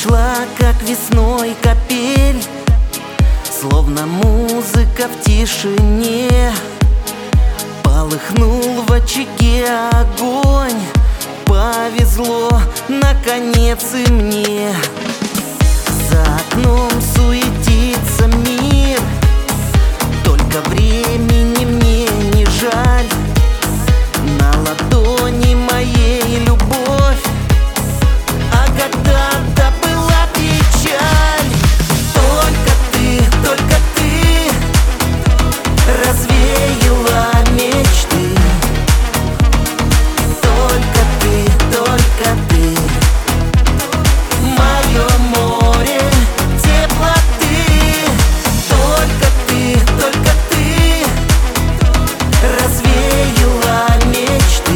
пришла, как весной капель, словно музыка в тишине. Полыхнул в очаге огонь, повезло наконец и мне. За окном суетится мир, только времени мне не жаль. На ладони моей любовь, а когда-то была печаль. Только ты развеяла мечты. Только ты, мое море теплоты. Только ты развеяла мечты.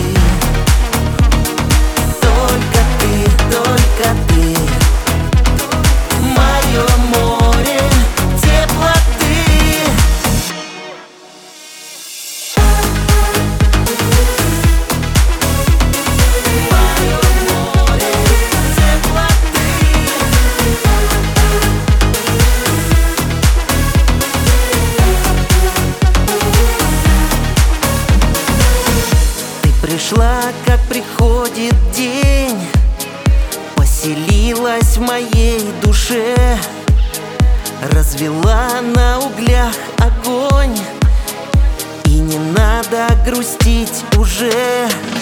Только ты, мое море теплоты. Пришла, как приходит день, поселилась в моей душе, развела на углях огонь, и не надо грустить уже.